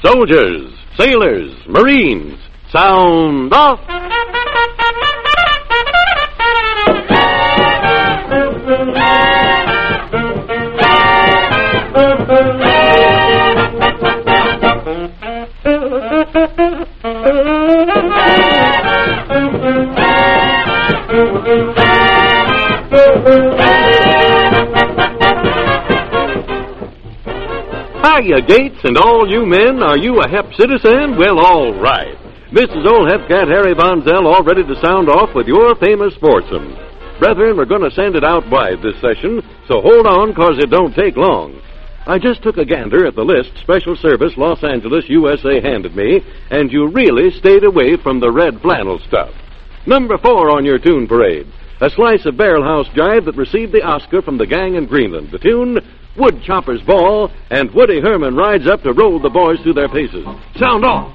Soldiers, sailors, Marines, sound off! Hiya, Gates, and all you men. Are you a Hep citizen? Well, all right. This is old Hepcat Harry Von Zell, all ready to sound off with your famous sportsman. Brethren, we're going to send it out wide this session, so hold on, 'cause it don't take long. I just took a gander at the list Special Service Los Angeles, USA handed me, and you really stayed away from the red flannel stuff. Number 4 on your tune parade, a slice of barrel house jive that received the Oscar from the gang in Greenland. The tune, Woodchopper's Ball, and Woody Herman rides up to roll the boys through their paces. Sound off!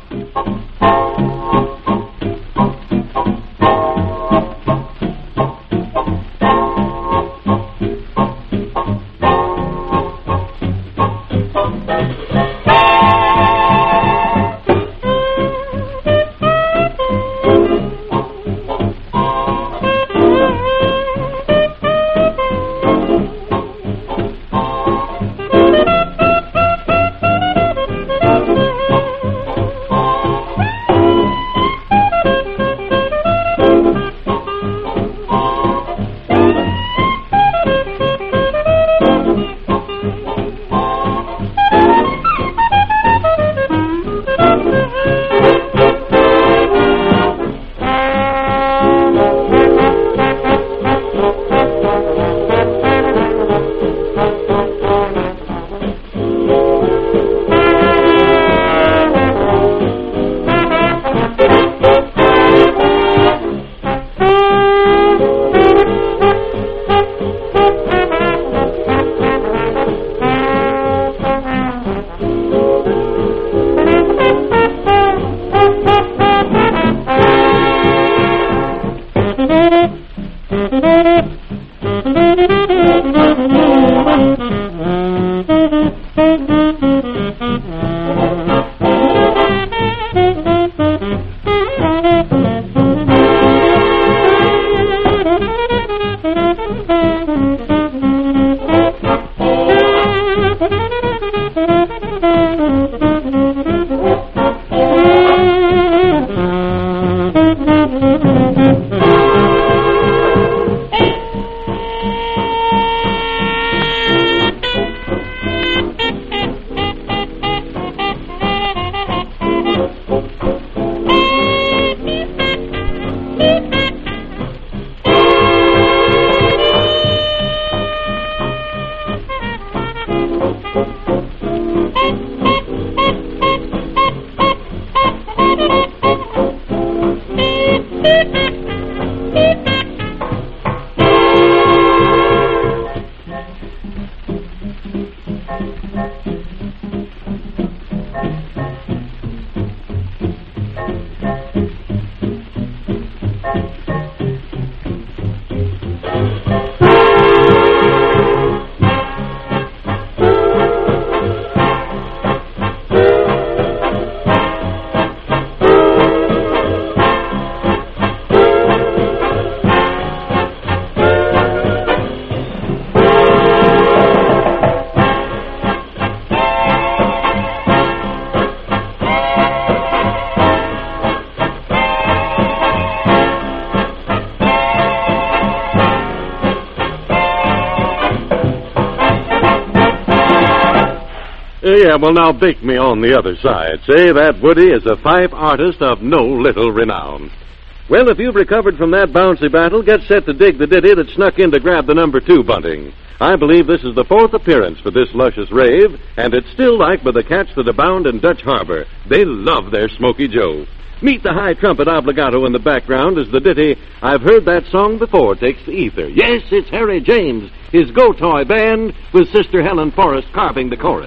Yeah, well, now bake me on the other side. Say that Woody is a fife artist of no little renown. Well, if you've recovered from that bouncy battle, get set to dig the ditty that snuck in to grab the number 2 bunting. I believe this is the 4th appearance for this luscious rave, and it's still liked by the cats that abound in Dutch Harbor. They love their Smoky Joe. Meet the high trumpet obligato in the background as the ditty, I've Heard That Song Before, takes the ether. Yes, it's Harry James, his Go-Toy Band, with Sister Helen Forrest carving the chorus.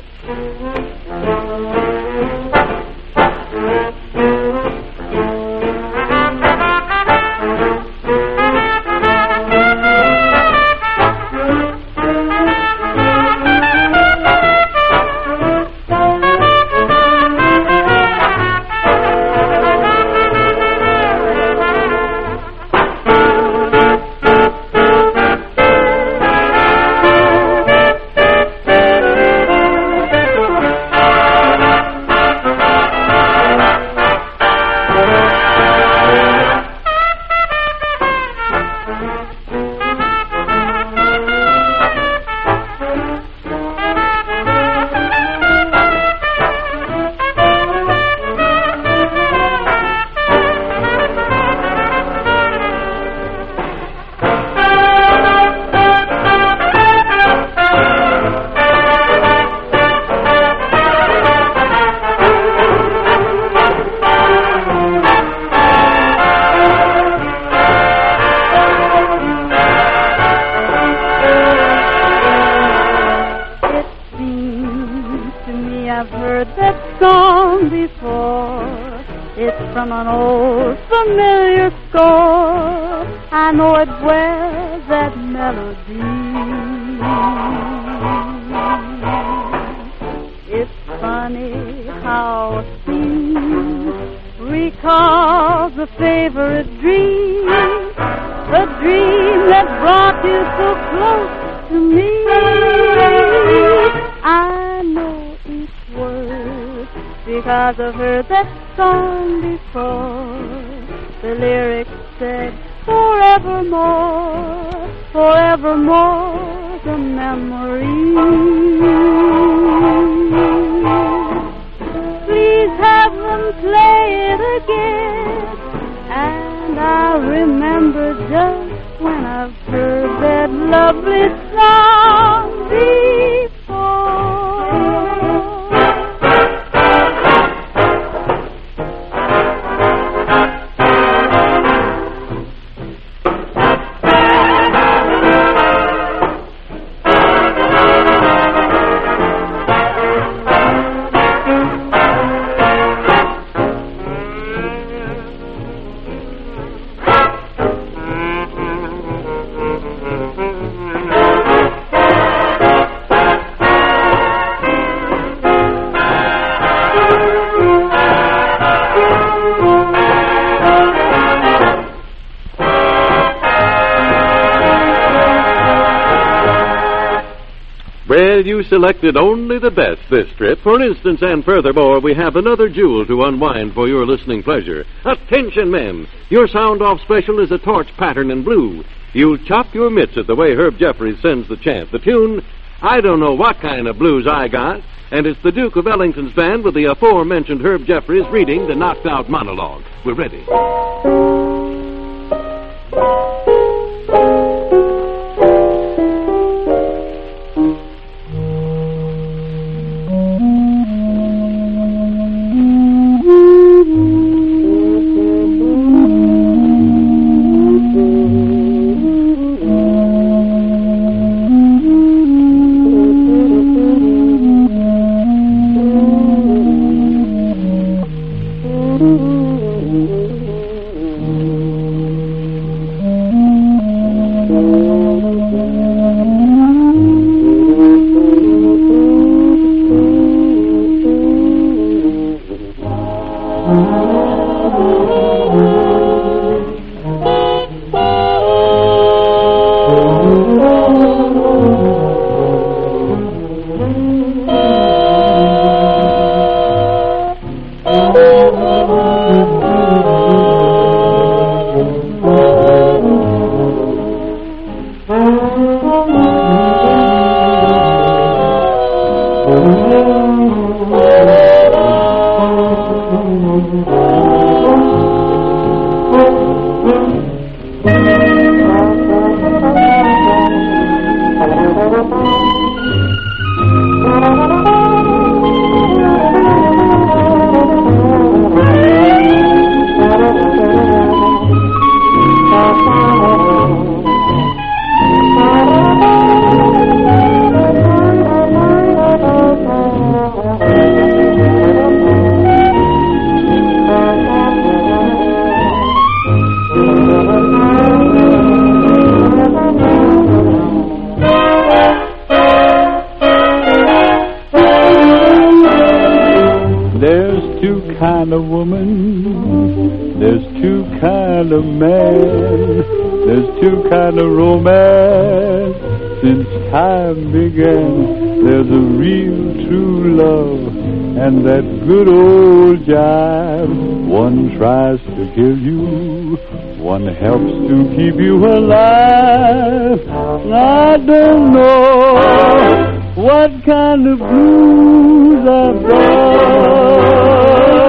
long before. It's from an old familiar score. I know it well, that melody. It's funny how a scene recalls a favorite dream, the dream that brought you so close to me. I know each word because I've heard that song before. The lyrics said, forevermore, forevermore, the memory. Please have them play it again, and I remember just when I've heard that lovely song before. Well, you selected only the best this trip. For instance, and furthermore, we have another jewel to unwind for your listening pleasure. Attention, men! Your sound-off special is a torch pattern in blue. You'll chop your mitts at the way Herb Jeffries sends the chant. The tune, I Don't Know What Kind of Blues I Got, and it's the Duke of Ellington's band with the aforementioned Herb Jeffries reading the knocked-out monologue. We're ready. Kind of woman, there's two kind of man, there's two kind of romance. Since time began, there's a real true love and that good old jive. One tries to kill you, one helps to keep you alive. I don't know what kind of blues I've got.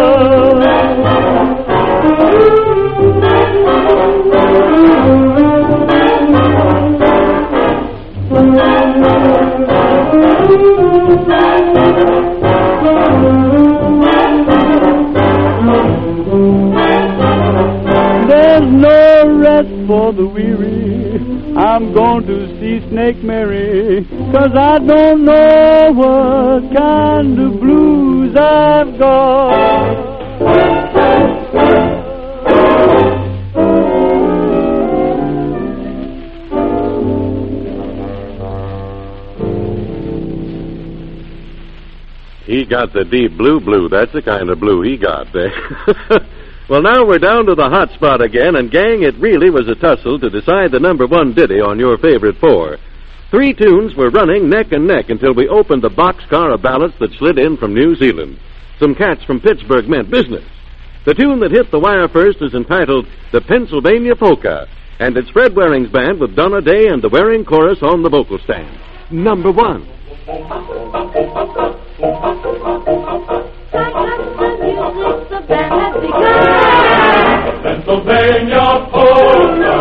There's no rest for the weary. I'm going to see Snake Mary, 'cause I don't know what kind of blues I've got. got the deep blue. That's the kind of blue he got there. Well, now we're down to the hot spot again, and gang, it really was a tussle to decide the number one ditty on your favorite four. 3 tunes were running neck and neck until we opened the boxcar of ballads that slid in from New Zealand. Some cats from Pittsburgh meant business. The tune that hit the wire first is entitled The Pennsylvania Polka, and it's Fred Waring's band with Donna Day and the Waring Chorus on the vocal stand. Number one. Pennsylvania polka.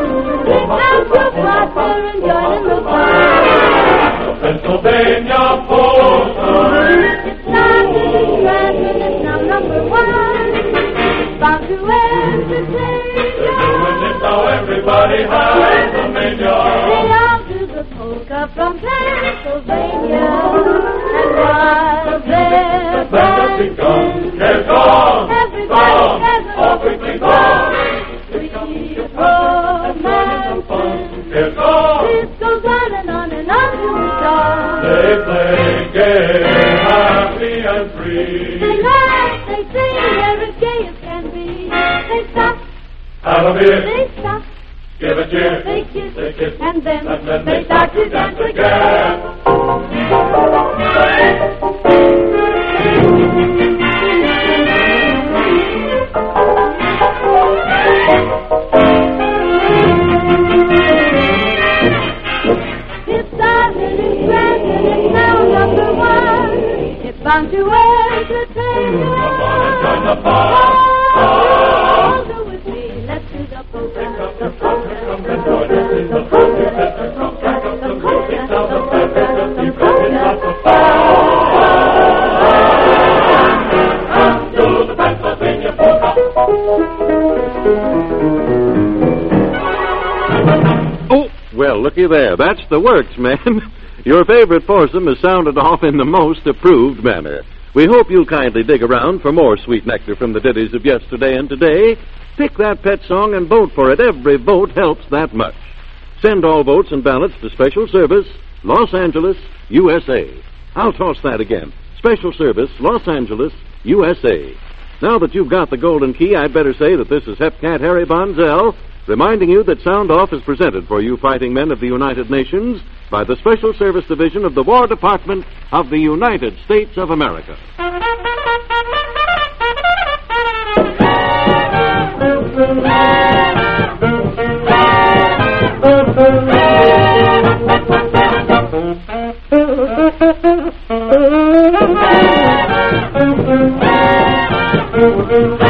Pennsylvania polka. It's now number one. Bound to entertain you. Doing it now, everybody has a mania. They all do the polka from Pennsylvania. And while they're Begun, get gone, everybody has all quickly gone. sweet romances. Get gone. This goes on and on and on till the dawn. They play gay, happy and free. They laugh, they sing, they're as gay as can be. They stop, Have a beer, they stop, give a cheer, they kiss, they kiss, and then they start to dance again. It's started and grand and it's now number one. It's bound to entertain you. Join the fun. All do with me, let's do the polka. The polka, the polka, the polka, the polka, the polka, the polka, the polka. Do the Pennsylvania polka. Oh, well, looky there. That's the works, man. Your favorite foursome has sounded off in the most approved manner. We hope you'll kindly dig around for more sweet nectar from the ditties of yesterday and today. Pick that pet song and vote for it. Every vote helps that much. Send all votes and ballots to Special Service, Los Angeles, USA. I'll toss that again. Special Service, Los Angeles, USA. Now that you've got the golden key, I'd better say that this is Hep Cat Harry Bonzell, reminding you that Sound Off is presented for you fighting men of the United Nations by the Special Service Division of the War Department of the United States of America. Thank you.